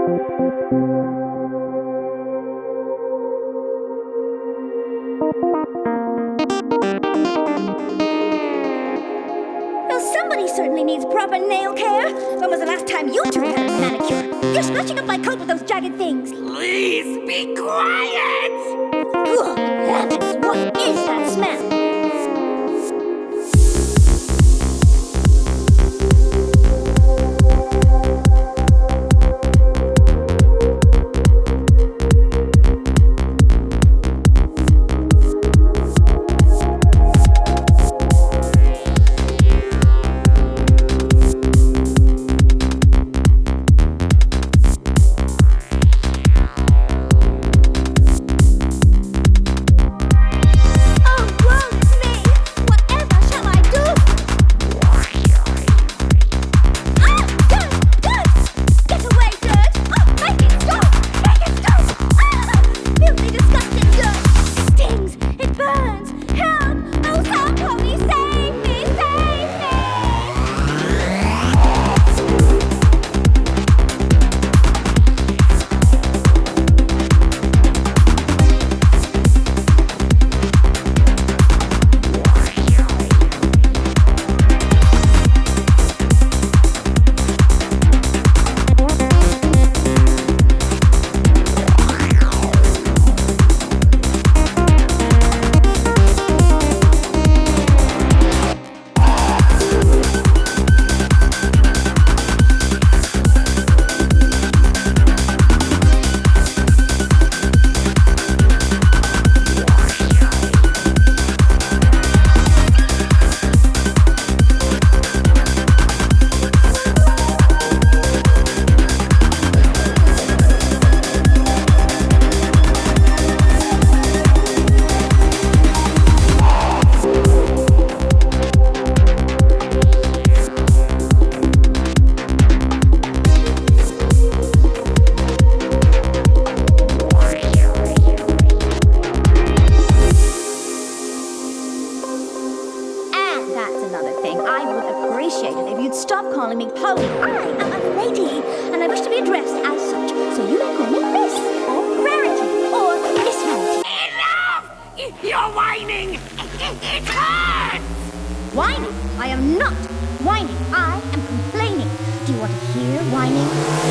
Well, somebody certainly needs proper nail care. When was the last time you two had a manicure? You're scratching up my coat with those jagged things. Please be quiet! Good heavens, what is that smell? Stop calling me Polly. I am a lady, and I wish to be addressed as such. So you may call me Miss, or Rarity, or Miss Rarity. Enough! You're whining! It hurts! Whining? I am not whining. I am complaining. Do you want to hear whining?